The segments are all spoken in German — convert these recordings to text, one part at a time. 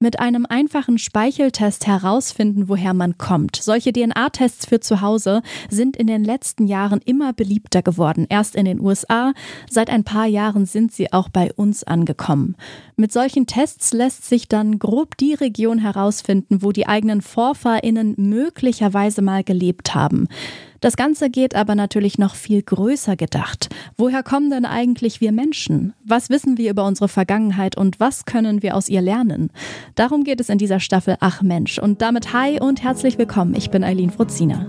Mit einem einfachen Speicheltest herausfinden, woher man kommt. Solche DNA-Tests für zu Hause sind in den letzten Jahren immer beliebter geworden. Erst in den USA, seit ein paar Jahren sind sie auch bei uns angekommen. Mit solchen Tests lässt sich dann grob die Region herausfinden, wo die eigenen VorfahrInnen möglicherweise mal gelebt haben. Das Ganze geht aber natürlich noch viel größer gedacht. Woher kommen denn eigentlich wir Menschen? Was wissen wir über unsere Vergangenheit und was können wir aus ihr lernen? Darum geht es in dieser Staffel Ach Mensch. Und damit hi und herzlich willkommen. Ich bin Eileen Fruzina.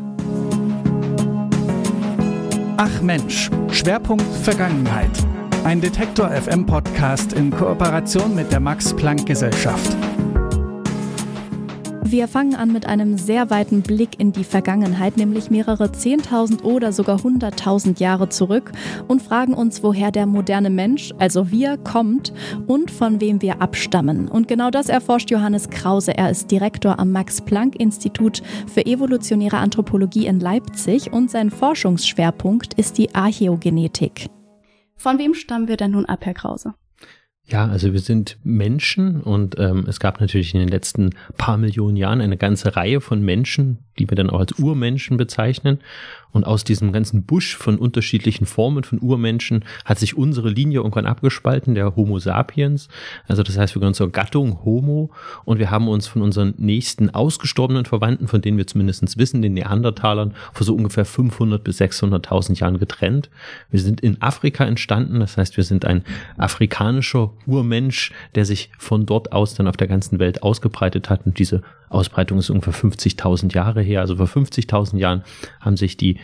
Ach Mensch, Schwerpunkt Vergangenheit. Ein Detektor FM Podcast in Kooperation mit der Max-Planck-Gesellschaft. Wir fangen an mit einem sehr weiten Blick in die Vergangenheit, nämlich mehrere 10.000 oder sogar 100.000 Jahre zurück und fragen uns, woher der moderne Mensch, also wir, kommt und von wem wir abstammen. Und genau das erforscht Johannes Krause. Er ist Direktor am Max-Planck-Institut für evolutionäre Anthropologie in Leipzig und sein Forschungsschwerpunkt ist die Archäogenetik. Von wem stammen wir denn nun ab, Herr Krause? Ja, also wir sind Menschen und es gab natürlich in den letzten paar Millionen Jahren eine ganze Reihe von Menschen, die wir dann auch als Urmenschen bezeichnen. Und aus diesem ganzen Busch von unterschiedlichen Formen von Urmenschen hat sich unsere Linie irgendwann abgespalten, der Homo sapiens. Also das heißt, wir gehören zur Gattung Homo und wir haben uns von unseren nächsten ausgestorbenen Verwandten, von denen wir zumindest wissen, den Neandertalern, vor so ungefähr 500 bis 600.000 Jahren getrennt. Wir sind in Afrika entstanden, das heißt, wir sind ein afrikanischer Urmensch, der sich von dort aus dann auf der ganzen Welt ausgebreitet hat. Und diese Ausbreitung ist ungefähr 50.000 Jahre her. Also vor 50.000 Jahren haben sich die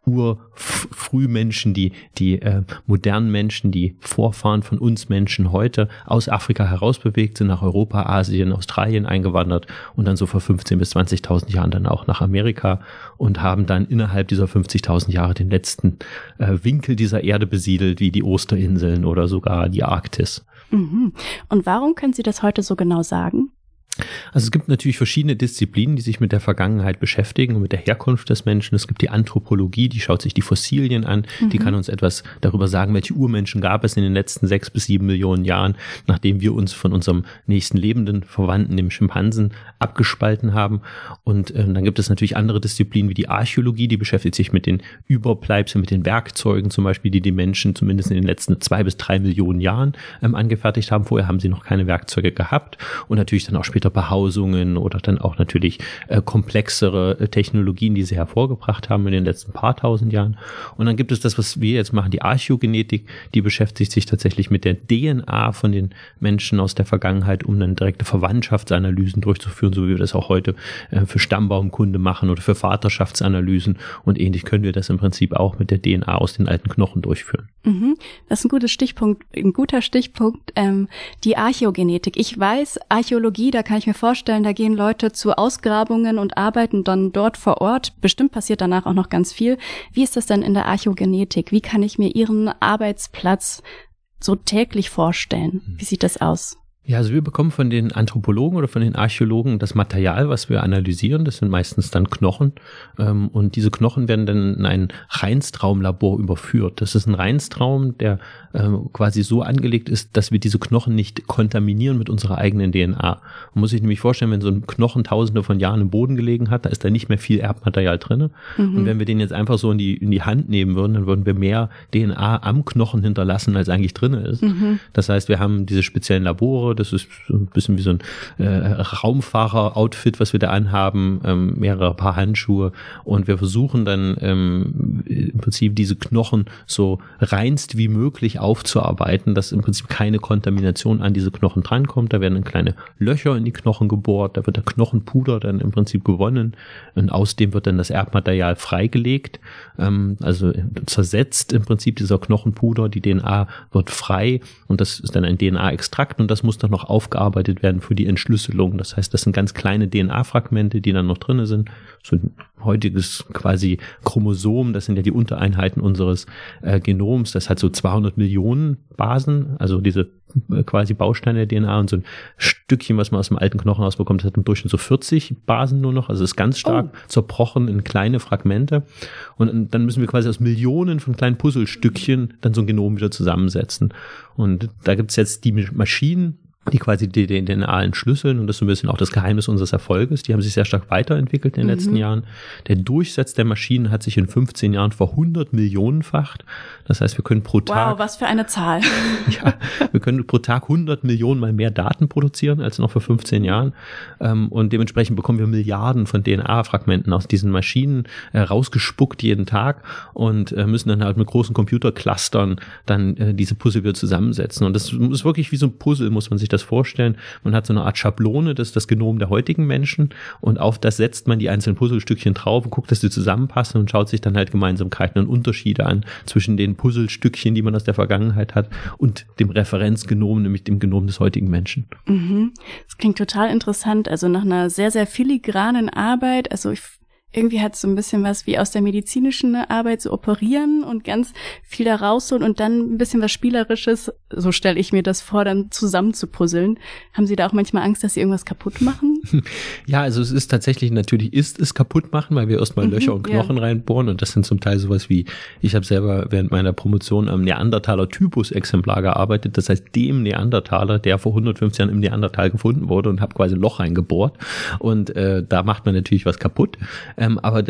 Frühmenschen, die modernen Menschen, die Vorfahren von uns Menschen heute aus Afrika herausbewegt, sind nach Europa, Asien, Australien eingewandert und dann so vor 15.000 bis 20.000 Jahren dann auch nach Amerika und haben dann innerhalb dieser 50.000 Jahre den letzten Winkel dieser Erde besiedelt, wie die Osterinseln oder sogar die Arktis. Mhm. Und warum können Sie das heute so genau sagen? Also es gibt natürlich verschiedene Disziplinen, die sich mit der Vergangenheit beschäftigen und mit der Herkunft des Menschen. Es gibt die Anthropologie, die schaut sich die Fossilien an, die kann uns etwas darüber sagen, welche Urmenschen gab es in den letzten 6 bis 7 Millionen Jahren, nachdem wir uns von unserem nächsten lebenden Verwandten, dem Schimpansen, abgespalten haben. Und dann gibt es natürlich andere Disziplinen wie die Archäologie, die beschäftigt sich mit den Überbleibseln, mit den Werkzeugen zum Beispiel, die die Menschen zumindest in den letzten 2 bis 3 Millionen Jahren angefertigt haben. Vorher haben sie noch keine Werkzeuge gehabt und natürlich dann auch später Behausungen oder dann auch natürlich komplexere Technologien, die sie hervorgebracht haben in den letzten paar tausend Jahren. Und dann gibt es das, was wir jetzt machen, die Archäogenetik, die beschäftigt sich tatsächlich mit der DNA von den Menschen aus der Vergangenheit, um dann direkte Verwandtschaftsanalysen durchzuführen, so wie wir das auch heute für Stammbaumkunde machen oder für Vaterschaftsanalysen. Und ähnlich können wir das im Prinzip auch mit der DNA aus den alten Knochen durchführen. Das ist ein guter Stichpunkt, die Archäogenetik. Ich weiß, Archäologie, da kann ich mir vorstellen, da gehen Leute zu Ausgrabungen und arbeiten dann dort vor Ort. Bestimmt passiert danach auch noch ganz viel. Wie ist das denn in der Archäogenetik? Wie kann ich mir Ihren Arbeitsplatz so täglich vorstellen? Wie sieht das aus? Ja, also wir bekommen von den Anthropologen oder von den Archäologen das Material, was wir analysieren. Das sind meistens dann Knochen. Und diese Knochen werden dann in ein Reinstraumlabor überführt. Das ist ein Reinstraum, der quasi so angelegt ist, dass wir diese Knochen nicht kontaminieren mit unserer eigenen DNA. Man muss sich nämlich vorstellen, wenn so ein Knochen tausende von Jahren im Boden gelegen hat, da ist da nicht mehr viel Erbmaterial drin. Und wenn wir den jetzt einfach so in die Hand nehmen würden, dann würden wir mehr DNA am Knochen hinterlassen, als eigentlich drin ist. Das heißt, wir haben diese speziellen Labore. Das ist so ein bisschen wie so ein Raumfahrer-Outfit, was wir da anhaben, mehrere Paar Handschuhe. Und wir versuchen dann im Prinzip diese Knochen so reinst wie möglich aufzuarbeiten, dass im Prinzip keine Kontamination an diese Knochen drankommt. Da werden dann kleine Löcher in die Knochen gebohrt, da wird der Knochenpuder dann im Prinzip gewonnen und aus dem wird dann das Erbmaterial freigelegt, also zersetzt im Prinzip dieser Knochenpuder, die DNA wird frei und das ist dann ein DNA-Extrakt und das muss dann noch aufgearbeitet werden für die Entschlüsselung. Das heißt, das sind ganz kleine DNA-Fragmente, die dann noch drin sind. So ein heutiges quasi Chromosom, das sind ja die Untereinheiten unseres Genoms, das hat so 200 Millionen Basen, also diese quasi Bausteine der DNA und so ein Stückchen, was man aus dem alten Knochen rausbekommt, das hat im Durchschnitt so 40 Basen nur noch, also ist ganz stark zerbrochen in kleine Fragmente und dann müssen wir quasi aus Millionen von kleinen Puzzlestückchen dann so ein Genom wieder zusammensetzen und da gibt es jetzt die Maschinen, die quasi die DNA entschlüsseln, und das ist so ein bisschen auch das Geheimnis unseres Erfolges. Die haben sich sehr stark weiterentwickelt in den letzten Jahren. Der Durchsatz der Maschinen hat sich in 15 Jahren ver-100 Millionenfacht. Das heißt, wir können pro Tag... Wow, was für eine Zahl. Ja, wir können pro Tag 100 Millionen mal mehr Daten produzieren als noch vor 15 Jahren. Und dementsprechend bekommen wir Milliarden von DNA-Fragmenten aus diesen Maschinen rausgespuckt jeden Tag und müssen dann halt mit großen Computerclustern dann diese Puzzle wieder zusammensetzen. Und das ist wirklich wie so ein Puzzle, muss man sich das vorstellen. Man hat so eine Art Schablone, das ist das Genom der heutigen Menschen, und auf das setzt man die einzelnen Puzzlestückchen drauf und guckt, dass die zusammenpassen und schaut sich dann halt Gemeinsamkeiten und Unterschiede an zwischen den Puzzlestückchen, die man aus der Vergangenheit hat, und dem Referenzgenom, nämlich dem Genom des heutigen Menschen. Das klingt total interessant, also nach einer sehr, sehr filigranen Arbeit, also irgendwie hat es so ein bisschen was wie aus der medizinischen Arbeit, so operieren und ganz viel da rausholen und dann ein bisschen was Spielerisches, so stelle ich mir das vor, dann zusammen zu puzzeln. Haben Sie da auch manchmal Angst, dass Sie irgendwas kaputt machen? Ja, also es ist tatsächlich, natürlich ist es kaputt machen, weil wir erstmal Löcher und Knochen reinbohren, und das sind zum Teil sowas wie, ich habe selber während meiner Promotion am Neandertaler-Typus-Exemplar gearbeitet, das heißt dem Neandertaler, der vor 150 Jahren im Neandertal gefunden wurde, und habe quasi ein Loch reingebohrt, und da macht man natürlich was kaputt. Aber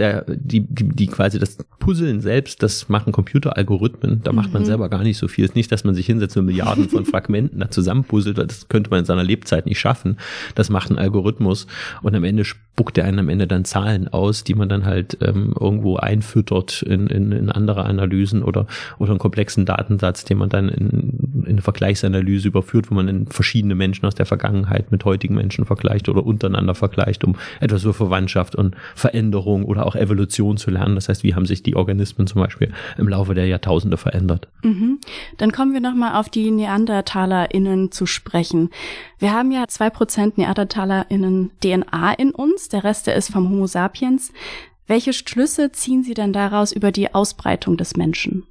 die quasi das Puzzeln selbst, das machen Computeralgorithmen, da macht man selber gar nicht so viel. Es ist nicht, dass man sich hinsetzt und Milliarden von Fragmenten da zusammenpuzzelt, weil das könnte man in seiner Lebzeit nicht schaffen. Das macht ein Algorithmus, und am Ende spuckt er einen am Ende dann Zahlen aus, die man dann halt irgendwo einfüttert in andere Analysen oder einen komplexen Datensatz, den man dann in eine Vergleichsanalyse überführt, wo man dann verschiedene Menschen aus der Vergangenheit mit heutigen Menschen vergleicht oder untereinander vergleicht, um etwas über Verwandtschaft und Veränderung oder auch Evolution zu lernen. Das heißt, wie haben sich die Organismen zum Beispiel im Laufe der Jahrtausende verändert. Dann kommen wir nochmal auf die NeandertalerInnen zu sprechen. Wir haben ja 2% NeandertalerInnen DNA in uns, der Rest, der ist vom Homo sapiens. Welche Schlüsse ziehen Sie denn daraus über die Ausbreitung des Menschen?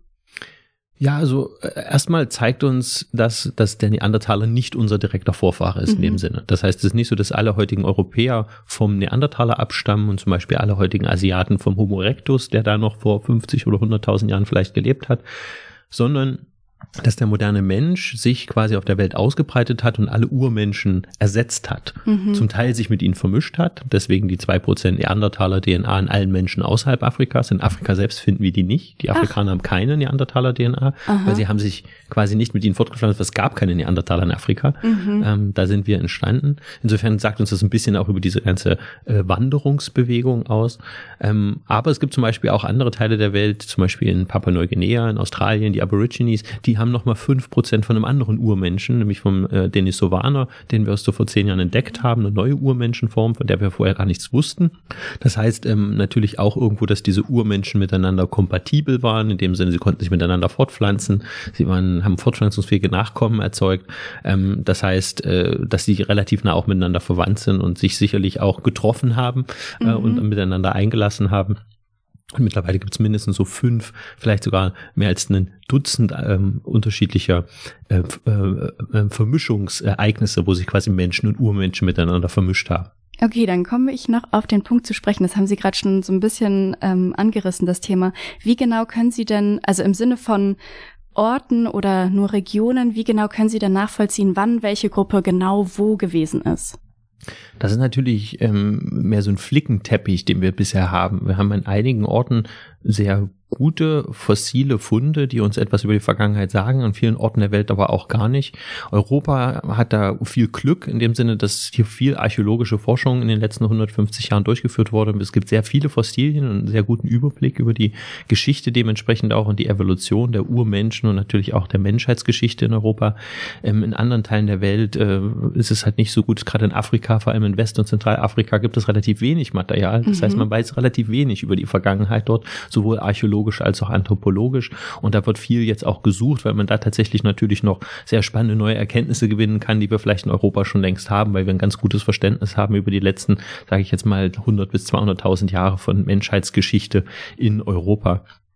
Ja, also erstmal zeigt uns, dass der Neandertaler nicht unser direkter Vorfahre ist in dem Sinne. Das heißt, es ist nicht so, dass alle heutigen Europäer vom Neandertaler abstammen und zum Beispiel alle heutigen Asiaten vom Homo erectus, der da noch vor 50 oder 100.000 Jahren vielleicht gelebt hat, sondern dass der moderne Mensch sich quasi auf der Welt ausgebreitet hat und alle Urmenschen ersetzt hat. Zum Teil sich mit ihnen vermischt hat, deswegen die 2% Neandertaler-DNA in allen Menschen außerhalb Afrikas. In Afrika selbst finden wir die nicht. Die Afrikaner haben keine Neandertaler-DNA, weil sie haben sich quasi nicht mit ihnen fortgepflanzt. Es gab keine Neandertaler in Afrika. Da sind wir entstanden. Insofern sagt uns das ein bisschen auch über diese ganze Wanderungsbewegung aus. Aber es gibt zum Beispiel auch andere Teile der Welt, zum Beispiel in Papua-Neuguinea, in Australien, die Aborigines, die haben nochmal 5% von einem anderen Urmenschen, nämlich vom Denisovaner, den wir erst so vor 10 Jahren entdeckt haben, eine neue Urmenschenform, von der wir vorher gar nichts wussten. Das heißt natürlich auch irgendwo, dass diese Urmenschen miteinander kompatibel waren, in dem Sinne, sie konnten sich miteinander fortpflanzen, haben fortpflanzungsfähige Nachkommen erzeugt. Das heißt, dass sie relativ nah auch miteinander verwandt sind und sich sicherlich auch getroffen haben und miteinander eingelassen haben. Und mittlerweile gibt es mindestens so 5, vielleicht sogar mehr als ein Dutzend unterschiedlicher Vermischungsereignisse, wo sich quasi Menschen und Urmenschen miteinander vermischt haben. Okay, dann komme ich noch auf den Punkt zu sprechen. Das haben Sie gerade schon so ein bisschen angerissen, das Thema. Wie genau können Sie denn, also im Sinne von Orten oder nur Regionen, wie genau können Sie denn nachvollziehen, wann welche Gruppe genau wo gewesen ist? Das ist natürlich mehr so ein Flickenteppich, den wir bisher haben. Wir haben an einigen Orten sehr gute fossile Funde, die uns etwas über die Vergangenheit sagen, an vielen Orten der Welt aber auch gar nicht. Europa hat da viel Glück in dem Sinne, dass hier viel archäologische Forschung in den letzten 150 Jahren durchgeführt wurde. Es gibt sehr viele Fossilien und einen sehr guten Überblick über die Geschichte dementsprechend auch und die Evolution der Urmenschen und natürlich auch der Menschheitsgeschichte in Europa. In anderen Teilen der Welt ist es halt nicht so gut, gerade in Afrika, vor allem in West- und Zentralafrika gibt es relativ wenig Material. Das heißt, man weiß relativ wenig über die Vergangenheit dort, sowohl archäologisch als auch anthropologisch. Und da wird viel jetzt auch gesucht, weil man da tatsächlich natürlich noch sehr spannende neue Erkenntnisse gewinnen kann, die wir vielleicht in Europa schon längst haben, weil wir ein ganz gutes Verständnis haben über die letzten, sage ich jetzt mal, 100 bis 200.000 Jahre von Menschheitsgeschichte in Europa.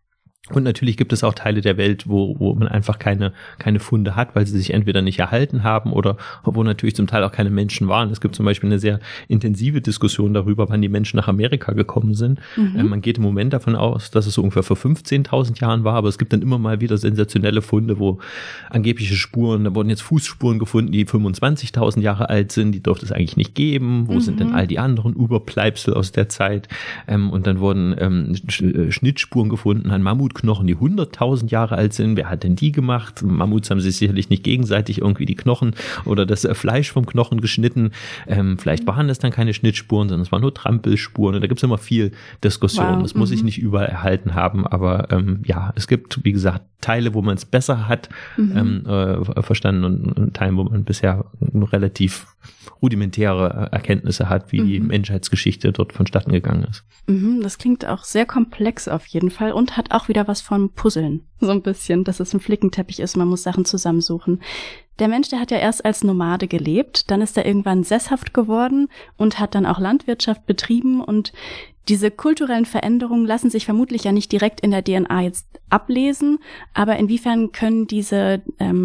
Und natürlich gibt es auch Teile der Welt, wo man einfach keine Funde hat, weil sie sich entweder nicht erhalten haben oder wo natürlich zum Teil auch keine Menschen waren. Es gibt zum Beispiel eine sehr intensive Diskussion darüber, wann die Menschen nach Amerika gekommen sind. Man geht im Moment davon aus, dass es so ungefähr vor 15.000 Jahren war, aber es gibt dann immer mal wieder sensationelle Funde, wo angebliche Spuren, da wurden jetzt Fußspuren gefunden, die 25.000 Jahre alt sind, die dürfte es eigentlich nicht geben. Wo sind denn all die anderen Überbleibsel aus der Zeit? Und dann wurden Schnittspuren gefunden an Mammutknochen, die 100.000 Jahre alt sind. Wer hat denn die gemacht? Mammuts haben sich sicherlich nicht gegenseitig irgendwie die Knochen oder das Fleisch vom Knochen geschnitten. Vielleicht waren das dann keine Schnittspuren, sondern es waren nur Trampelspuren. Und da gibt es immer viel Diskussion. Wow. Das muss ich nicht überall erhalten haben. Aber es gibt, wie gesagt, Teile, wo man es besser hat verstanden und Teile, wo man bisher nur relativ rudimentäre Erkenntnisse hat, wie die Menschheitsgeschichte dort vonstatten gegangen ist. Das klingt auch sehr komplex auf jeden Fall und hat auch wieder was von Puzzeln. So ein bisschen, dass es ein Flickenteppich ist, man muss Sachen zusammensuchen. Der Mensch, der hat ja erst als Nomade gelebt, dann ist er irgendwann sesshaft geworden und hat dann auch Landwirtschaft betrieben, und diese kulturellen Veränderungen lassen sich vermutlich ja nicht direkt in der DNA jetzt ablesen, aber inwiefern können diese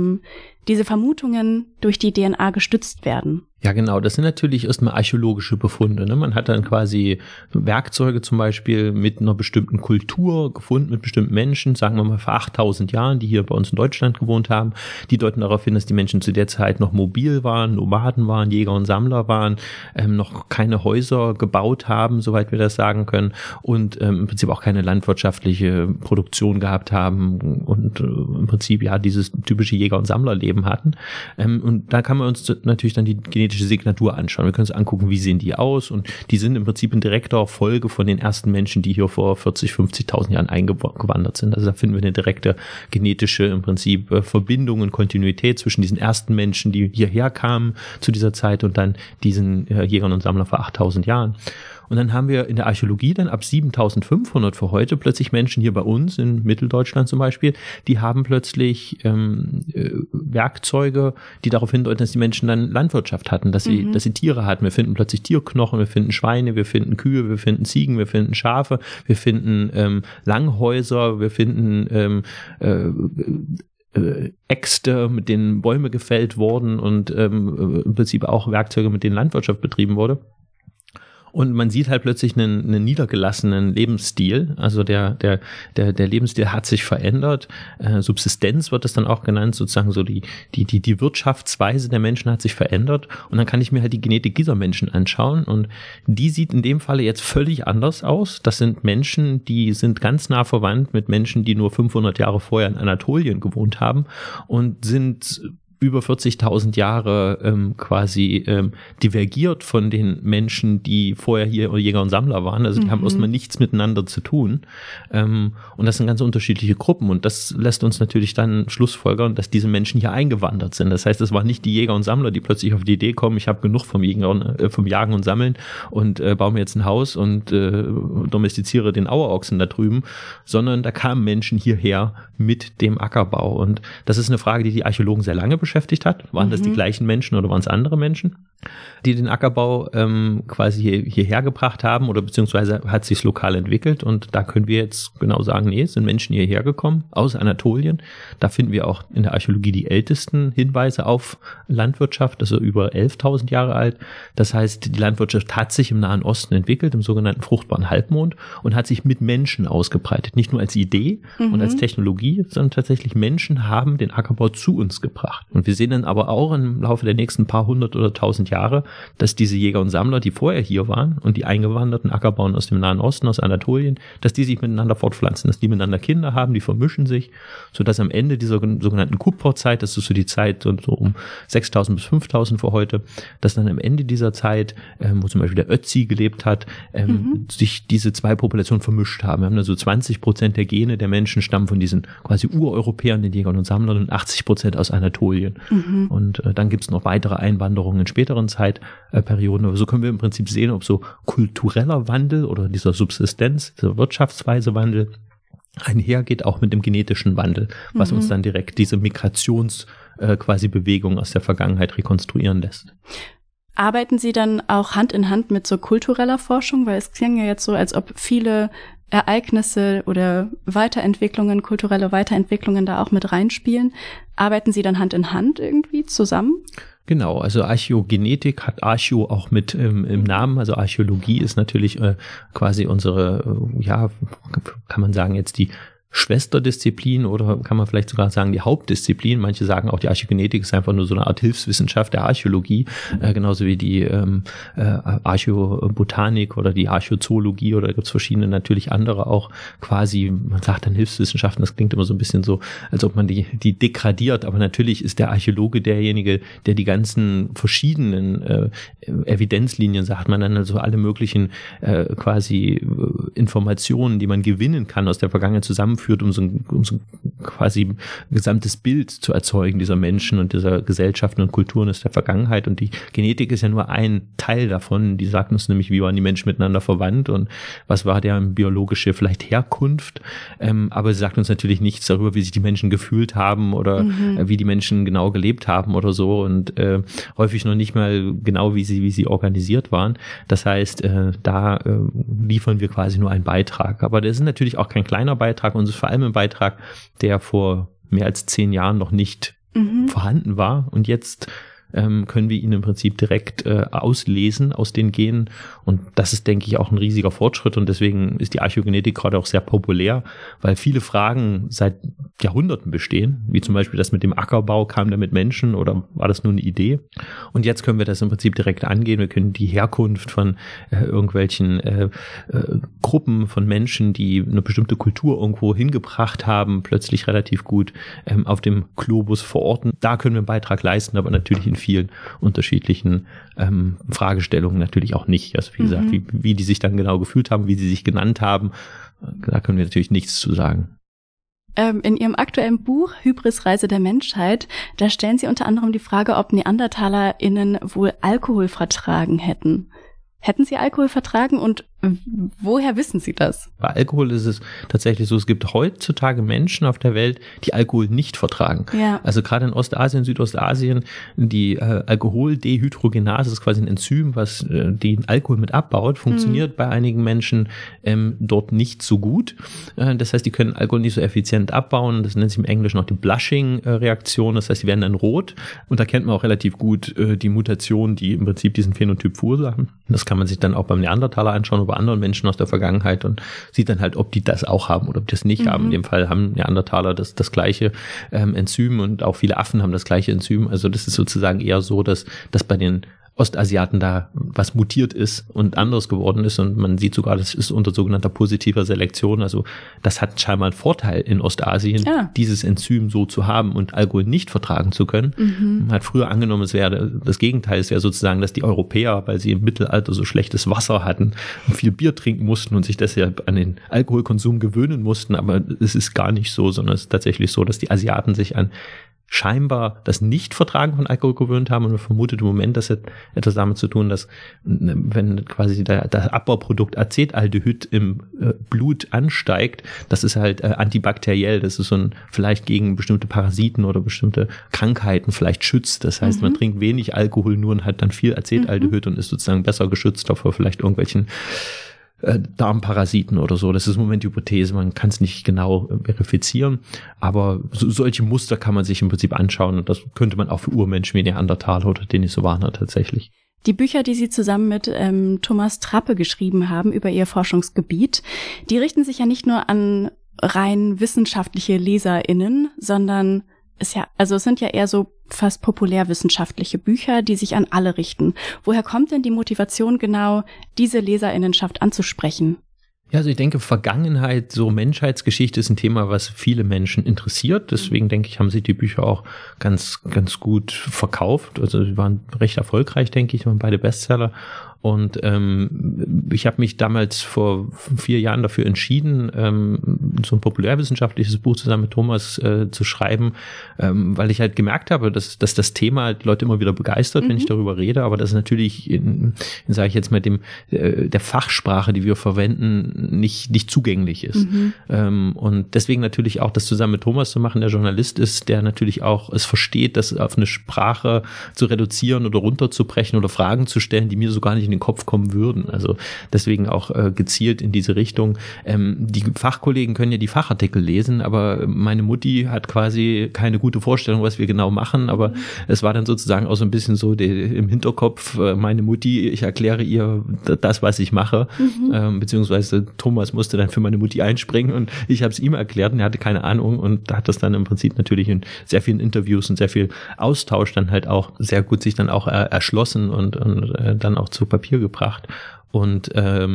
Vermutungen durch die DNA gestützt werden? Ja, genau. Das sind natürlich erstmal archäologische Befunde. Ne? Man hat dann quasi Werkzeuge zum Beispiel mit einer bestimmten Kultur gefunden, mit bestimmten Menschen, sagen wir mal vor 8.000 Jahren, die hier bei uns in Deutschland gewohnt haben. Die deuten darauf hin, dass die Menschen zu der Zeit noch mobil waren, Nomaden waren, Jäger und Sammler waren, noch keine Häuser gebaut haben, soweit wir das sagen können, und im Prinzip auch keine landwirtschaftliche Produktion gehabt haben und im Prinzip ja dieses typische Jäger- und Sammlerleben hatten. Und da kann man uns natürlich dann die genetische Signatur anschauen. Wir können uns angucken, wie sehen die aus, und die sind im Prinzip in direkter Folge von den ersten Menschen, die hier vor 40.000, 50.000 Jahren eingewandert sind. Also da finden wir eine direkte genetische im Prinzip Verbindung und Kontinuität zwischen diesen ersten Menschen, die hierher kamen zu dieser Zeit, und dann diesen Jägern und Sammlern vor 8.000 Jahren. Und dann haben wir in der Archäologie dann ab 7.500 für heute plötzlich Menschen hier bei uns in Mitteldeutschland zum Beispiel, die haben plötzlich Werkzeuge, die darauf hindeuten, dass die Menschen dann Landwirtschaft hatten, dass sie Tiere hatten. Wir finden plötzlich Tierknochen, wir finden Schweine, wir finden Kühe, wir finden Ziegen, wir finden Schafe, wir finden Langhäuser, wir finden Äxte, mit denen Bäume gefällt wurden, und im Prinzip auch Werkzeuge, mit denen Landwirtschaft betrieben wurde. Und man sieht halt plötzlich einen niedergelassenen Lebensstil. Also der Lebensstil hat sich verändert. Subsistenz wird das dann auch genannt, sozusagen so die Wirtschaftsweise der Menschen hat sich verändert. Und dann kann ich mir halt die Genetik dieser Menschen anschauen. Und die sieht in dem Falle jetzt völlig anders aus. Das sind Menschen, die sind ganz nah verwandt mit Menschen, die nur 500 Jahre vorher in Anatolien gewohnt haben und sind über 40.000 Jahre quasi divergiert von den Menschen, die vorher hier Jäger und Sammler waren. Also die haben erstmal nichts miteinander zu tun. Und das sind ganz unterschiedliche Gruppen. Und das lässt uns natürlich dann schlussfolgern, dass diese Menschen hier eingewandert sind. Das heißt, es waren nicht die Jäger und Sammler, die plötzlich auf die Idee kommen, ich habe genug vom Jagen und Sammeln und baue mir jetzt ein Haus und domestiziere den Auerochsen da drüben, sondern da kamen Menschen hierher mit dem Ackerbau. Und das ist eine Frage, die Archäologen sehr lange beschäftigt hat. Waren das die gleichen Menschen oder waren es andere Menschen, die den Ackerbau quasi hierher gebracht haben, oder beziehungsweise hat sich lokal entwickelt? Und da können wir jetzt genau sagen, nee, es sind Menschen hierher gekommen aus Anatolien. Da finden wir auch in der Archäologie die ältesten Hinweise auf Landwirtschaft, also über 11.000 Jahre alt. Das heißt, die Landwirtschaft hat sich im Nahen Osten entwickelt, im sogenannten fruchtbaren Halbmond, und hat sich mit Menschen ausgebreitet. Nicht nur als Idee und als Technologie, sondern tatsächlich Menschen haben den Ackerbau zu uns gebracht. Und wir sehen dann aber auch im Laufe der nächsten paar hundert oder tausend Jahre, dass diese Jäger und Sammler, die vorher hier waren und die eingewanderten Ackerbauern aus dem Nahen Osten, aus Anatolien, dass die sich miteinander fortpflanzen, dass die miteinander Kinder haben, die vermischen sich, sodass am Ende dieser sogenannten Kupferzeit, das ist so die Zeit so um 6.000 bis 5.000 für heute, dass dann am Ende dieser Zeit, wo zum Beispiel der Ötzi gelebt hat, sich diese zwei Populationen vermischt haben. Wir haben also 20% der Gene der Menschen stammen von diesen quasi Ureuropäern, den Jägern und Sammlern, und 80% aus Anatolien. Und dann gibt es noch weitere Einwanderungen in späteren Zeitperioden. Aber so können wir im Prinzip sehen, ob so kultureller Wandel oder dieser Subsistenz, dieser Wirtschaftsweise Wandel einhergeht, auch mit dem genetischen Wandel, was uns dann direkt diese quasi Bewegung aus der Vergangenheit rekonstruieren lässt. Arbeiten Sie dann auch Hand in Hand mit so kultureller Forschung? Weil es klingt ja jetzt so, als ob viele Ereignisse oder Weiterentwicklungen, kulturelle Weiterentwicklungen da auch mit reinspielen? Arbeiten Sie dann Hand in Hand irgendwie zusammen? Genau, also Archäogenetik hat Archäo auch mit im Namen, also Archäologie ist natürlich quasi unsere, kann man sagen jetzt die Schwesterdisziplin oder kann man vielleicht sogar sagen die Hauptdisziplin. Manche sagen auch, die Archäogenetik ist einfach nur so eine Art Hilfswissenschaft der Archäologie, genauso wie die Archäobotanik oder die Archäozoologie oder da gibt es verschiedene natürlich andere auch quasi, man sagt dann Hilfswissenschaften, das klingt immer so ein bisschen so, als ob man die degradiert, aber natürlich ist der Archäologe derjenige, der die ganzen verschiedenen Evidenzlinien, sagt man dann, also alle möglichen quasi Informationen, die man gewinnen kann aus der Vergangenheit zusammenführt, um so quasi gesamtes Bild zu erzeugen dieser Menschen und dieser Gesellschaften und Kulturen aus der Vergangenheit. Und die Genetik ist ja nur ein Teil davon. Die sagt uns nämlich, wie waren die Menschen miteinander verwandt und was war deren biologische vielleicht Herkunft. Aber sie sagt uns natürlich nichts darüber, wie sich die Menschen gefühlt haben oder wie die Menschen genau gelebt haben oder so und häufig noch nicht mal genau, wie sie organisiert waren. Das heißt, da liefern wir quasi nur einen Beitrag. Aber das ist natürlich auch kein kleiner Beitrag und es ist vor allem ein Beitrag, der vor mehr als 10 Jahren noch nicht vorhanden war und jetzt können wir ihn im Prinzip direkt auslesen aus den Genen und das ist, denke ich, auch ein riesiger Fortschritt und deswegen ist die Archäogenetik gerade auch sehr populär, weil viele Fragen seit Jahrhunderten bestehen, wie zum Beispiel das mit dem Ackerbau, kam der mit Menschen oder war das nur eine Idee? Und jetzt können wir das im Prinzip direkt angehen, wir können die Herkunft von irgendwelchen Gruppen von Menschen, die eine bestimmte Kultur irgendwo hingebracht haben, plötzlich relativ gut auf dem Globus verorten. Da können wir einen Beitrag leisten, aber natürlich in vielen unterschiedlichen Fragestellungen natürlich auch nicht. Also wie gesagt, wie die sich dann genau gefühlt haben, wie sie sich genannt haben, da können wir natürlich nichts zu sagen. In Ihrem aktuellen Buch Hybris Reise der Menschheit, da stellen Sie unter anderem die Frage, ob NeandertalerInnen wohl Alkohol vertragen hätten. Hätten Sie Alkohol vertragen und woher wissen Sie das? Bei Alkohol ist es tatsächlich so, es gibt heutzutage Menschen auf der Welt, die Alkohol nicht vertragen. Ja. Also gerade in Ostasien, Südostasien, die Alkoholdehydrogenase ist quasi ein Enzym, was den Alkohol mit abbaut, funktioniert bei einigen Menschen dort nicht so gut. Das heißt, die können Alkohol nicht so effizient abbauen. Das nennt sich im Englischen auch die Blushing-Reaktion. Das heißt, die werden dann rot. Und da kennt man auch relativ gut die Mutationen, die im Prinzip diesen Phänotyp verursachen. Das kann man sich dann auch beim Neandertaler anschauen, bei anderen Menschen aus der Vergangenheit und sieht dann halt, ob die das auch haben oder ob die das nicht haben. In dem Fall haben Neandertaler das gleiche Enzym und auch viele Affen haben das gleiche Enzym. Also das ist sozusagen eher so, dass bei den Ostasiaten da was mutiert ist und anderes geworden ist und man sieht sogar, das ist unter sogenannter positiver Selektion, also das hat scheinbar einen Vorteil in Ostasien, dieses Enzym so zu haben und Alkohol nicht vertragen zu können. Man hat früher angenommen, es wäre das Gegenteil, es wäre sozusagen, dass die Europäer, weil sie im Mittelalter so schlechtes Wasser hatten und viel Bier trinken mussten und sich deshalb an den Alkoholkonsum gewöhnen mussten, aber es ist gar nicht so, sondern es ist tatsächlich so, dass die Asiaten sich an scheinbar das Nichtvertragen von Alkohol gewöhnt haben und man vermutet im Moment, das hat etwas damit zu tun, dass wenn quasi das Abbauprodukt Acetaldehyd im Blut ansteigt, das ist halt antibakteriell, das ist so ein vielleicht gegen bestimmte Parasiten oder bestimmte Krankheiten vielleicht schützt. Das heißt, man trinkt wenig Alkohol nur und hat dann viel Acetaldehyd und ist sozusagen besser geschützt vor vielleicht irgendwelchen Darmparasiten oder so. Das ist im Moment die Hypothese, man kann es nicht genau verifizieren, aber solche Muster kann man sich im Prinzip anschauen und das könnte man auch für Urmenschen wie Neandertaler oder Denisovaner tatsächlich. Die Bücher, die Sie zusammen mit Thomas Trappe geschrieben haben über Ihr Forschungsgebiet, die richten sich ja nicht nur an rein wissenschaftliche LeserInnen, sondern es sind ja eher so fast populärwissenschaftliche Bücher, die sich an alle richten. Woher kommt denn die Motivation genau, diese LeserInnenschaft anzusprechen? Ja, also ich denke, Vergangenheit, so Menschheitsgeschichte ist ein Thema, was viele Menschen interessiert. Deswegen denke ich, haben sich die Bücher auch ganz, ganz gut verkauft. Also sie waren recht erfolgreich, denke ich, waren beide Bestseller. Und ich habe mich damals vor 4 Jahren dafür entschieden, so ein populärwissenschaftliches Buch zusammen mit Thomas zu schreiben, weil ich halt gemerkt habe, dass das Thema die Leute immer wieder begeistert, wenn ich darüber rede, aber das ist natürlich sage ich jetzt mal, der Fachsprache, die wir verwenden, nicht zugänglich ist. Und deswegen natürlich auch das zusammen mit Thomas zu machen, der Journalist ist, der natürlich auch es versteht, das auf eine Sprache zu reduzieren oder runterzubrechen oder Fragen zu stellen, die mir so gar nicht in den Kopf kommen würden. Also deswegen auch gezielt in diese Richtung. Die Fachkollegen können ja die Fachartikel lesen, aber meine Mutti hat quasi keine gute Vorstellung, was wir genau machen, aber es war dann sozusagen auch so ein bisschen so im Hinterkopf, meine Mutti, ich erkläre ihr das, was ich mache, beziehungsweise Thomas musste dann für meine Mutti einspringen und ich habe es ihm erklärt und er hatte keine Ahnung und hat das dann im Prinzip natürlich in sehr vielen Interviews und sehr viel Austausch dann halt auch sehr gut sich dann auch erschlossen und dann auch zu Papier gebracht. Und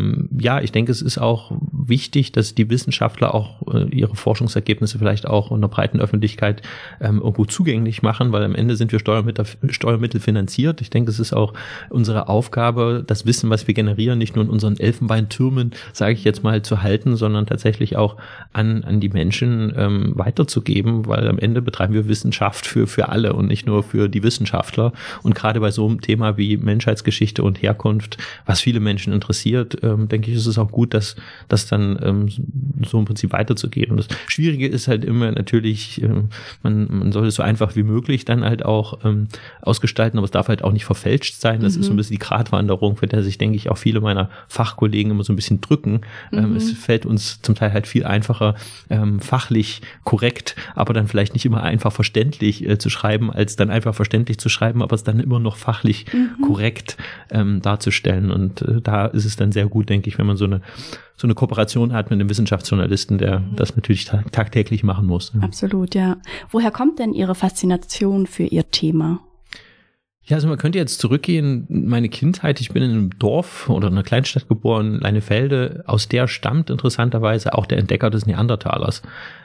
ich denke, es ist auch wichtig, dass die Wissenschaftler auch ihre Forschungsergebnisse vielleicht auch in der breiten Öffentlichkeit irgendwo zugänglich machen, weil am Ende sind wir Steuermittel finanziert. Ich denke, es ist auch unsere Aufgabe, das Wissen, was wir generieren, nicht nur in unseren Elfenbeintürmen, sage ich jetzt mal, zu halten, sondern tatsächlich auch an die Menschen weiterzugeben, weil am Ende betreiben wir Wissenschaft für alle und nicht nur für die Wissenschaftler. Und gerade bei so einem Thema wie Menschheitsgeschichte und Herkunft, was viele Menschen interessiert, denke ich, ist es auch gut, das dann so im Prinzip weiterzugeben. Das Schwierige ist halt immer natürlich, man soll es so einfach wie möglich dann halt auch ausgestalten, aber es darf halt auch nicht verfälscht sein. Das ist so ein bisschen die Gratwanderung, für der sich, denke ich, auch viele meiner Fachkollegen immer so ein bisschen drücken. Es fällt uns zum Teil halt viel einfacher, fachlich korrekt, aber dann vielleicht nicht immer einfach verständlich zu schreiben, als dann einfach verständlich zu schreiben, aber es dann immer noch fachlich korrekt darzustellen. Und da ist es dann sehr gut, denke ich, wenn man so eine Kooperation hat mit einem Wissenschaftsjournalisten, der das natürlich tagtäglich machen muss. Absolut, ja. Woher kommt denn Ihre Faszination für Ihr Thema? Ja, also man könnte jetzt zurückgehen, meine Kindheit, ich bin in einem Dorf oder in einer Kleinstadt geboren, Leinefelde, aus der stammt interessanterweise auch der Entdecker des Neandertalers.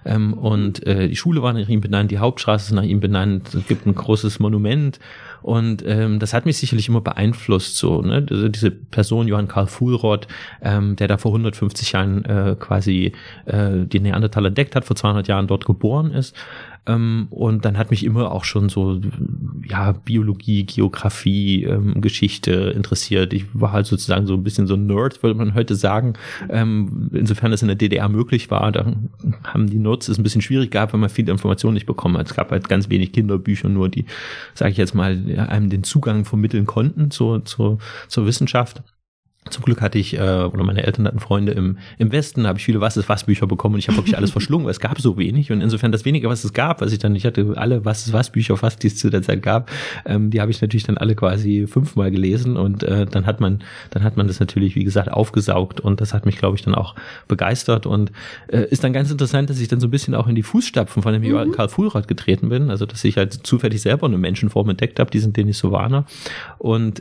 Und die Schule war nach ihm benannt, die Hauptstraße ist nach ihm benannt, es gibt ein großes Monument und das hat mich sicherlich immer beeinflusst, so, ne? Diese Person, Johann Carl Fuhlrott, der da vor 150 Jahren quasi die Neandertaler entdeckt hat, vor 200 Jahren dort geboren ist. Und dann hat mich immer auch schon so, Biologie, Geografie, Geschichte interessiert. Ich war halt sozusagen so ein bisschen so ein Nerd, würde man heute sagen. Insofern es in der DDR möglich war, da haben die Nerds es ein bisschen schwierig gehabt, weil man viele Informationen nicht bekommen hat. Es gab halt ganz wenig Kinderbücher, nur die, sage ich jetzt mal, einem den Zugang vermitteln konnten zur Wissenschaft. Zum Glück hatte ich, oder meine Eltern hatten Freunde im Westen, da habe ich viele Was-ist-was-Bücher bekommen und ich habe wirklich alles verschlungen, weil es gab so wenig und insofern das wenige, was es gab, ich hatte alle Was-ist-was-Bücher fast, die es zu der Zeit gab, die habe ich natürlich dann alle quasi 5-mal gelesen und dann hat man das natürlich, wie gesagt, aufgesaugt und das hat mich, glaube ich, dann auch begeistert und ist dann ganz interessant, dass ich dann so ein bisschen auch in die Fußstapfen von dem Johann Carl Fuhlrott getreten bin, also dass ich halt zufällig selber eine Menschenform entdeckt habe, die sind Denisovaner und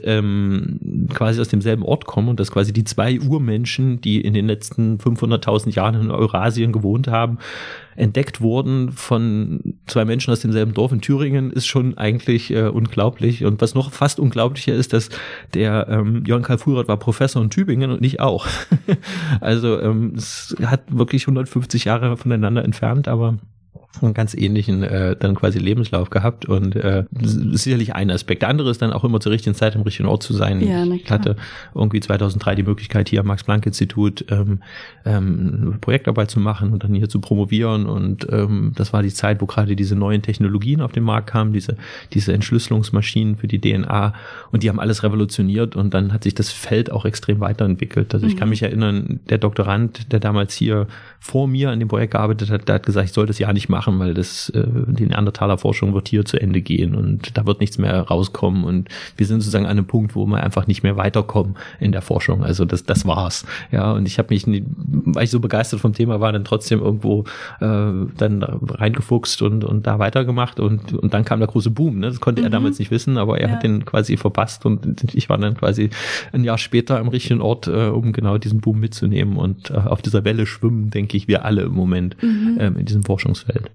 quasi aus demselben Ort kommen und dass quasi die 2 Urmenschen, die in den letzten 500.000 Jahren in Eurasien gewohnt haben, entdeckt wurden von 2 Menschen aus demselben Dorf in Thüringen, ist schon eigentlich unglaublich. Und was noch fast unglaublicher ist, dass der Johann Carl Fuhlrott war Professor in Tübingen und ich auch. Also es hat wirklich 150 Jahre voneinander entfernt, aber einen ganz ähnlichen dann quasi Lebenslauf gehabt und sicherlich ein Aspekt. Der andere ist dann auch immer zur richtigen Zeit am richtigen Ort zu sein. Ja, ich hatte irgendwie 2003 die Möglichkeit, hier am Max-Planck-Institut Projektarbeit zu machen und dann hier zu promovieren und das war die Zeit, wo gerade diese neuen Technologien auf den Markt kamen, diese Entschlüsselungsmaschinen für die DNA und die haben alles revolutioniert und dann hat sich das Feld auch extrem weiterentwickelt. Also ich kann mich erinnern, der Doktorand, der damals hier vor mir an dem Projekt gearbeitet hat, der hat gesagt, ich soll das ja nicht machen, weil die Neandertaler-Forschung wird hier zu Ende gehen und da wird nichts mehr rauskommen und wir sind sozusagen an einem Punkt, wo wir einfach nicht mehr weiterkommen in der Forschung. Also das war's. Ja, und ich habe mich, weil ich so begeistert vom Thema war, dann trotzdem irgendwo dann reingefuchst und da weitergemacht und dann kam der große Boom. Ne? Das konnte er damals nicht wissen, aber er hat den quasi verpasst und ich war dann quasi ein Jahr später am richtigen Ort, um genau diesen Boom mitzunehmen und auf dieser Welle schwimmen, denke ich, wir alle im Moment in diesem Forschungsfeld.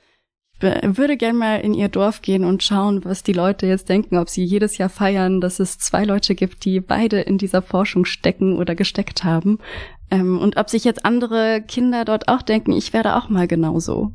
Ich würde gerne mal in Ihr Dorf gehen und schauen, was die Leute jetzt denken, ob sie jedes Jahr feiern, dass es 2 Leute gibt, die beide in dieser Forschung stecken oder gesteckt haben. Und ob sich jetzt andere Kinder dort auch denken, ich werde auch mal genauso.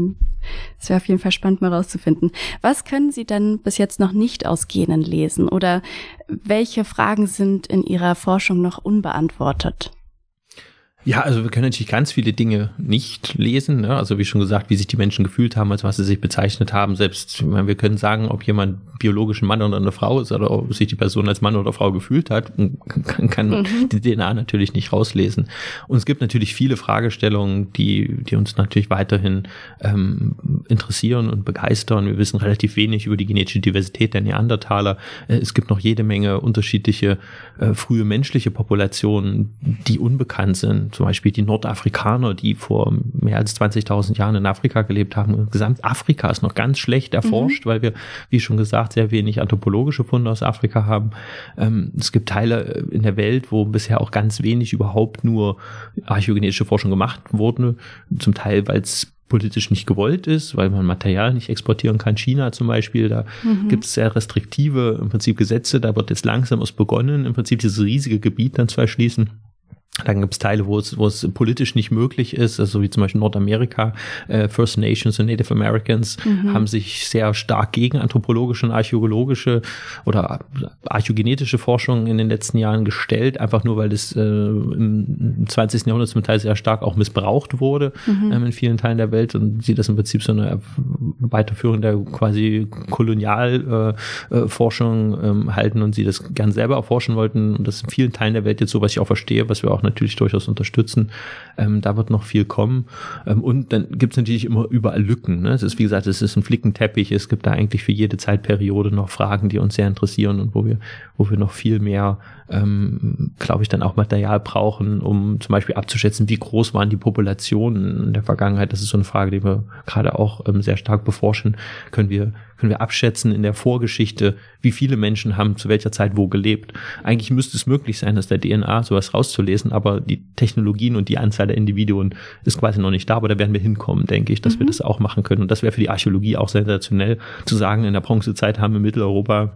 Es wäre auf jeden Fall spannend, mal rauszufinden. Was können Sie denn bis jetzt noch nicht aus Genen lesen? Oder welche Fragen sind in Ihrer Forschung noch unbeantwortet? Ja, also wir können natürlich ganz viele Dinge nicht lesen, ne? Also wie schon gesagt, wie sich die Menschen gefühlt haben, als was sie sich bezeichnet haben. Selbst, ich meine, wir können sagen, ob jemand biologisch ein Mann oder eine Frau ist oder ob sich die Person als Mann oder Frau gefühlt hat, kann man die DNA natürlich nicht rauslesen. Und es gibt natürlich viele Fragestellungen, die uns natürlich weiterhin interessieren und begeistern. Wir wissen relativ wenig über die genetische Diversität der Neandertaler. Es gibt noch jede Menge unterschiedliche frühe menschliche Populationen, die unbekannt sind. Zum Beispiel die Nordafrikaner, die vor mehr als 20.000 Jahren in Afrika gelebt haben. Gesamtafrika ist noch ganz schlecht erforscht, weil wir, wie schon gesagt, sehr wenig anthropologische Funde aus Afrika haben. Es gibt Teile in der Welt, wo bisher auch ganz wenig überhaupt nur archäogenetische Forschung gemacht wurde. Zum Teil, weil es politisch nicht gewollt ist, weil man Material nicht exportieren kann. China zum Beispiel, da gibt es sehr restriktive im Prinzip Gesetze. Da wird jetzt langsam erst begonnen, im Prinzip dieses riesige Gebiet dann zu erschließen. Dann gibt es Teile, wo es politisch nicht möglich ist, also wie zum Beispiel Nordamerika, First Nations und Native Americans haben sich sehr stark gegen anthropologische und archäologische oder archäogenetische Forschung in den letzten Jahren gestellt, einfach nur, weil es im 20. Jahrhundert zum Teil sehr stark auch missbraucht wurde in vielen Teilen der Welt und sie das im Prinzip so eine Weiterführung der quasi Kolonialforschung halten und sie das gern selber erforschen wollten und das in vielen Teilen der Welt jetzt so, was ich auch verstehe, was wir auch natürlich durchaus unterstützen. Da wird noch viel kommen. Und dann gibt es natürlich immer überall Lücken. Ne? Es ist, wie gesagt, es ist ein Flickenteppich. Es gibt da eigentlich für jede Zeitperiode noch Fragen, die uns sehr interessieren und wo wir noch viel mehr, glaube ich, dann auch Material brauchen, um zum Beispiel abzuschätzen, wie groß waren die Populationen in der Vergangenheit. Das ist so eine Frage, die wir gerade auch sehr stark beforschen. Können wir abschätzen in der Vorgeschichte, wie viele Menschen haben zu welcher Zeit wo gelebt. Eigentlich müsste es möglich sein, aus der DNA sowas rauszulesen, aber die Technologien und die Anzahl der Individuen ist quasi noch nicht da, aber da werden wir hinkommen, denke ich, dass wir das auch machen können. Und das wäre für die Archäologie auch sensationell, zu sagen, in der Bronzezeit haben in Mitteleuropa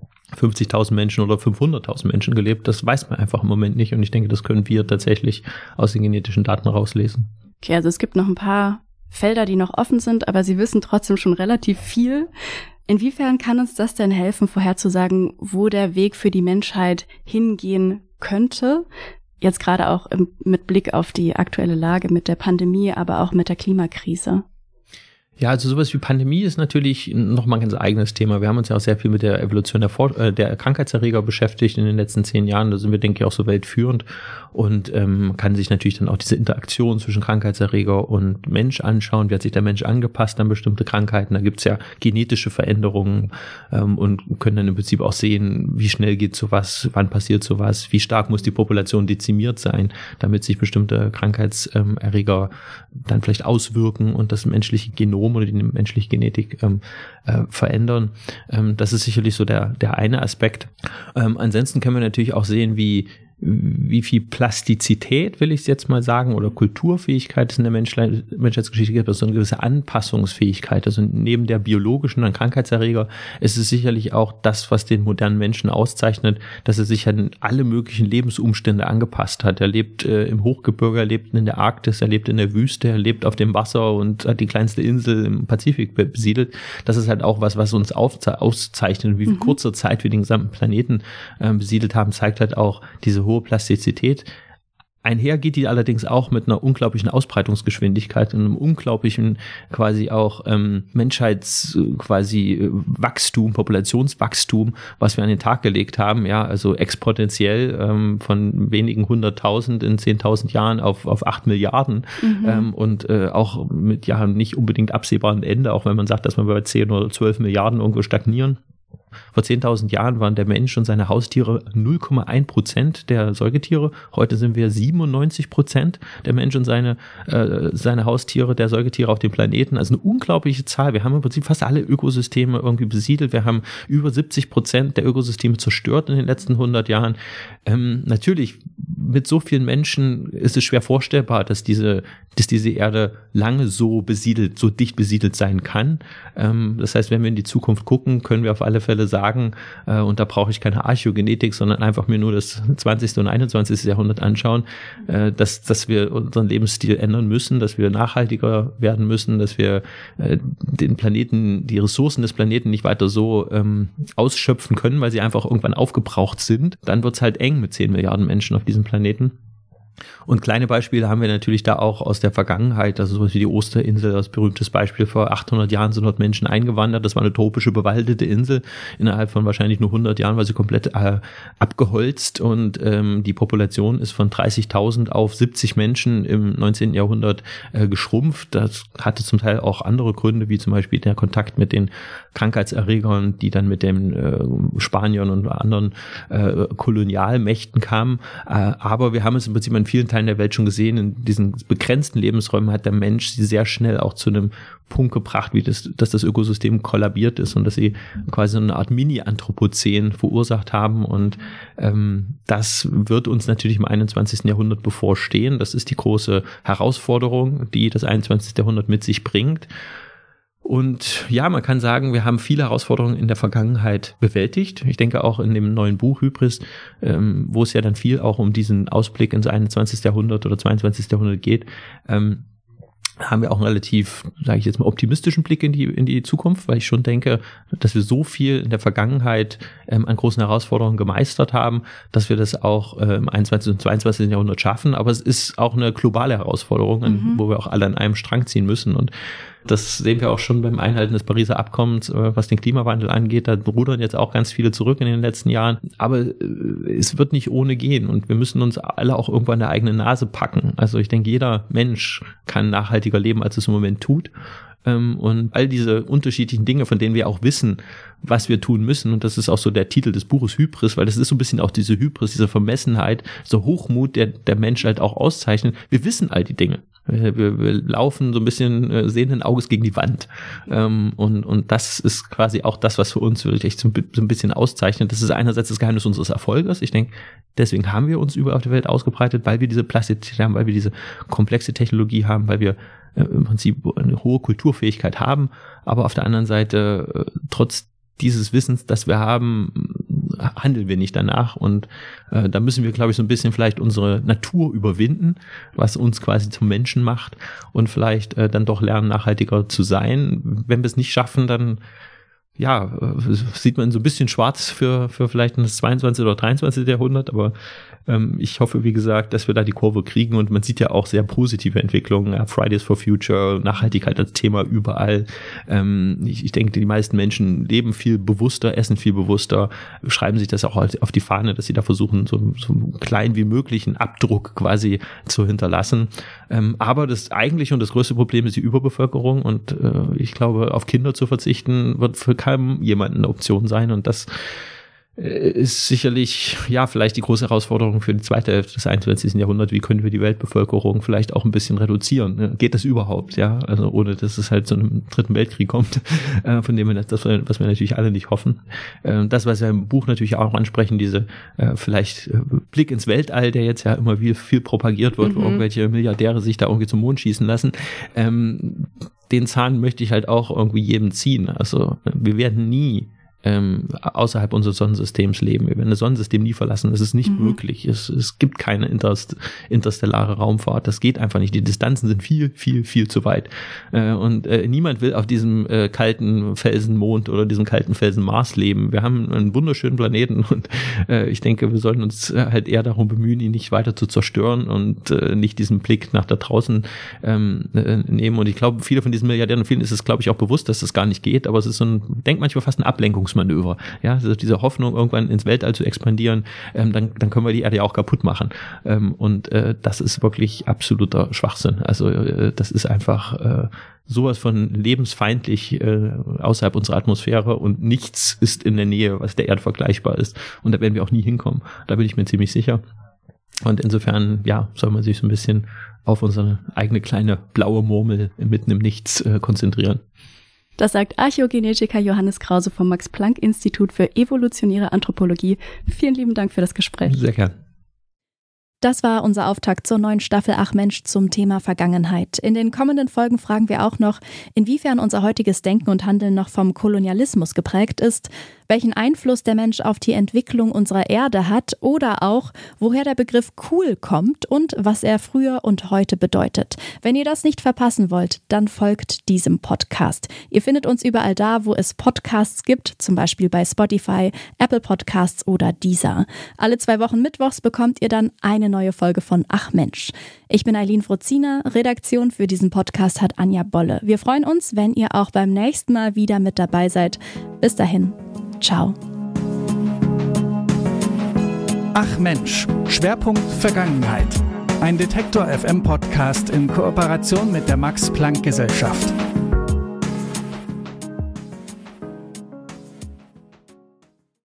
50.000 Menschen oder 500.000 Menschen gelebt. Das weiß man einfach im Moment nicht und ich denke, das können wir tatsächlich aus den genetischen Daten rauslesen. Okay, also es gibt noch ein paar Felder, die noch offen sind, aber Sie wissen trotzdem schon relativ viel. Inwiefern kann uns das denn helfen, vorherzusagen, wo der Weg für die Menschheit hingehen könnte? Jetzt gerade auch mit Blick auf die aktuelle Lage mit der Pandemie, aber auch mit der Klimakrise. Ja, also sowas wie Pandemie ist natürlich nochmal ein ganz eigenes Thema. Wir haben uns ja auch sehr viel mit der Evolution der Krankheitserreger beschäftigt in den letzten 10 Jahren. Da sind wir, denke ich, auch so weltführend und kann sich natürlich dann auch diese Interaktion zwischen Krankheitserreger und Mensch anschauen. Wie hat sich der Mensch angepasst an bestimmte Krankheiten? Da gibt's ja genetische Veränderungen und können dann im Prinzip auch sehen, wie schnell geht sowas, wann passiert sowas, wie stark muss die Population dezimiert sein, damit sich bestimmte Krankheitserreger dann vielleicht auswirken und das menschliche Genom oder die menschliche Genetik verändern. Das ist sicherlich so der eine Aspekt. Ansonsten können wir natürlich auch sehen, wie viel Plastizität, will ich es jetzt mal sagen, oder Kulturfähigkeit es in der Menschheitsgeschichte gibt, also so eine gewisse Anpassungsfähigkeit. Also neben der biologischen und Krankheitserreger ist es sicherlich auch das, was den modernen Menschen auszeichnet, dass er sich an alle möglichen Lebensumstände angepasst hat. Er lebt im Hochgebirge, er lebt in der Arktis, er lebt in der Wüste, er lebt auf dem Wasser und hat die kleinste Insel im Pazifik besiedelt. Das ist halt auch was uns auszeichnet. Wie viel kurzer Zeit wir den gesamten Planeten besiedelt haben, zeigt halt auch diese hohe Plastizität. Einher geht die allerdings auch mit einer unglaublichen Ausbreitungsgeschwindigkeit und einem unglaublichen quasi auch Wachstum, Populationswachstum, was wir an den Tag gelegt haben, ja, also exponentiell von wenigen 100.000 in 10.000 Jahren auf 8 Milliarden und auch mit ja nicht unbedingt absehbarem Ende, auch wenn man sagt, dass wir bei 10 oder 12 Milliarden irgendwo stagnieren. Vor 10.000 Jahren waren der Mensch und seine Haustiere 0,1% der Säugetiere. Heute sind wir 97% der Mensch und seine Haustiere, der Säugetiere auf dem Planeten. Also eine unglaubliche Zahl. Wir haben im Prinzip fast alle Ökosysteme irgendwie besiedelt. Wir haben über 70% der Ökosysteme zerstört in den letzten 100 Jahren. Natürlich, mit so vielen Menschen ist es schwer vorstellbar, dass diese Erde lange so dicht besiedelt sein kann. Das heißt, wenn wir in die Zukunft gucken, können wir auf alle Fälle sagen, und da brauche ich keine Archäogenetik, sondern einfach mir nur das 20. und 21. Jahrhundert anschauen, dass wir unseren Lebensstil ändern müssen, dass wir nachhaltiger werden müssen, dass wir den Planeten, die Ressourcen des Planeten nicht weiter so ausschöpfen können, weil sie einfach irgendwann aufgebraucht sind. Dann wird es halt eng mit 10 Milliarden Menschen auf diesem Planeten. Und kleine Beispiele haben wir natürlich da auch aus der Vergangenheit, also sowas wie die Osterinsel, das berühmtes Beispiel, vor 800 Jahren sind dort Menschen eingewandert, das war eine tropische bewaldete Insel, innerhalb von wahrscheinlich nur 100 Jahren war sie komplett abgeholzt und die Population ist von 30.000 auf 70 Menschen im 19. Jahrhundert geschrumpft. Das hatte zum Teil auch andere Gründe, wie zum Beispiel der Kontakt mit den Krankheitserregern, die dann mit den Spaniern und anderen Kolonialmächten kamen. Aber wir haben es im Prinzip in vielen Teilen der Welt schon gesehen, in diesen begrenzten Lebensräumen hat der Mensch sie sehr schnell auch zu einem Punkt gebracht, dass das Ökosystem kollabiert ist und dass sie quasi so eine Art Mini-Anthropozän verursacht haben und das wird uns natürlich im 21. Jahrhundert bevorstehen. Das ist die große Herausforderung, die das 21. Jahrhundert mit sich bringt. Und ja, man kann sagen, wir haben viele Herausforderungen in der Vergangenheit bewältigt. Ich denke auch in dem neuen Buch Hybris, wo es ja dann viel auch um diesen Ausblick ins 21. Jahrhundert oder 22. Jahrhundert geht, haben wir auch einen relativ, sage ich jetzt mal, optimistischen Blick in die Zukunft, weil ich schon denke, dass wir so viel in der Vergangenheit an großen Herausforderungen gemeistert haben, dass wir das auch im 21. und 22. Jahrhundert schaffen. Aber es ist auch eine globale Herausforderung, wo wir auch alle an einem Strang ziehen müssen. Und das sehen wir auch schon beim Einhalten des Pariser Abkommens, was den Klimawandel angeht. Da rudern jetzt auch ganz viele zurück in den letzten Jahren. Aber es wird nicht ohne gehen und wir müssen uns alle auch irgendwann der eigene Nase packen. Also ich denke, jeder Mensch kann nachhaltiger leben, als es im Moment tut. Und all diese unterschiedlichen Dinge, von denen wir auch wissen, was wir tun müssen. Und das ist auch so der Titel des Buches Hybris, weil das ist so ein bisschen auch diese Hybris, diese Vermessenheit, so Hochmut, der Mensch halt auch auszeichnet. Wir wissen all die Dinge. Wir laufen so ein bisschen sehenden Auges gegen die Wand. Und das ist quasi auch das, was für uns wirklich so ein bisschen auszeichnet. Das ist einerseits das Geheimnis unseres Erfolges. Ich denke, deswegen haben wir uns überall auf der Welt ausgebreitet, weil wir diese Plastizität haben, weil wir diese komplexe Technologie haben, weil wir im Prinzip eine hohe Kulturfähigkeit haben. Aber auf der anderen Seite, trotz dieses Wissens, das wir haben, handeln wir nicht danach und da müssen wir, glaube ich, so ein bisschen vielleicht unsere Natur überwinden, was uns quasi zum Menschen macht und vielleicht dann doch lernen, nachhaltiger zu sein. Wenn wir es nicht schaffen, dann sieht man so ein bisschen schwarz für vielleicht das 22. oder 23. Jahrhundert, aber ich hoffe, wie gesagt, dass wir da die Kurve kriegen und man sieht ja auch sehr positive Entwicklungen. Fridays for Future, Nachhaltigkeit als Thema überall. Ich denke, die meisten Menschen leben viel bewusster, essen viel bewusster, schreiben sich das auch auf die Fahne, dass sie da versuchen, so klein wie möglich einen Abdruck quasi zu hinterlassen. Aber das eigentliche und das größte Problem ist die Überbevölkerung und ich glaube, auf Kinder zu verzichten wird für keinen jemanden eine Option sein und das ist sicherlich, vielleicht die große Herausforderung für die zweite Hälfte des 21. Jahrhunderts. Wie können wir die Weltbevölkerung vielleicht auch ein bisschen reduzieren? Geht das überhaupt? Ja, also ohne, dass es halt zu einem dritten Weltkrieg kommt, von dem was wir natürlich alle nicht hoffen. Das, was wir im Buch natürlich auch ansprechen, diese vielleicht Blick ins Weltall, der jetzt ja immer viel propagiert wird, wo irgendwelche Milliardäre sich da irgendwie zum Mond schießen lassen. Den Zahn möchte ich halt auch irgendwie jedem ziehen. Also wir werden nie außerhalb unseres Sonnensystems leben. Wir werden das Sonnensystem nie verlassen. Das ist nicht möglich. Es gibt keine interstellare Raumfahrt. Das geht einfach nicht. Die Distanzen sind viel zu weit. Und niemand will auf diesem kalten Felsenmond oder diesem kalten Felsen Mars leben. Wir haben einen wunderschönen Planeten und ich denke, wir sollten uns halt eher darum bemühen, ihn nicht weiter zu zerstören und nicht diesen Blick nach da draußen nehmen. Und ich glaube, viele von diesen Milliardären, vielen ist es, glaube ich, auch bewusst, dass das gar nicht geht. Aber es ist denkt manchmal fast ein Ablenkungsmanöver. Ja, also diese Hoffnung, irgendwann ins Weltall zu expandieren, dann können wir die Erde ja auch kaputt machen. Und das ist wirklich absoluter Schwachsinn. Also das ist einfach sowas von lebensfeindlich außerhalb unserer Atmosphäre und nichts ist in der Nähe, was der Erde vergleichbar ist. Und da werden wir auch nie hinkommen. Da bin ich mir ziemlich sicher. Und insofern, soll man sich so ein bisschen auf unsere eigene kleine blaue Murmel mitten im Nichts konzentrieren. Das sagt Archäogenetiker Johannes Krause vom Max-Planck-Institut für evolutionäre Anthropologie. Vielen lieben Dank für das Gespräch. Sehr gern. Das war unser Auftakt zur neuen Staffel Ach Mensch zum Thema Vergangenheit. In den kommenden Folgen fragen wir auch noch, inwiefern unser heutiges Denken und Handeln noch vom Kolonialismus geprägt ist, welchen Einfluss der Mensch auf die Entwicklung unserer Erde hat oder auch, woher der Begriff cool kommt und was er früher und heute bedeutet. Wenn ihr das nicht verpassen wollt, dann folgt diesem Podcast. Ihr findet uns überall da, wo es Podcasts gibt, zum Beispiel bei Spotify, Apple Podcasts oder Deezer. Alle 2 Wochen mittwochs bekommt ihr dann eine neue Folge von Ach Mensch. Ich bin Eileen Frozina, Redaktion für diesen Podcast hat Anja Bolle. Wir freuen uns, wenn ihr auch beim nächsten Mal wieder mit dabei seid. Bis dahin, ciao. Ach Mensch, Schwerpunkt Vergangenheit. Ein Detektor FM Podcast in Kooperation mit der Max-Planck-Gesellschaft.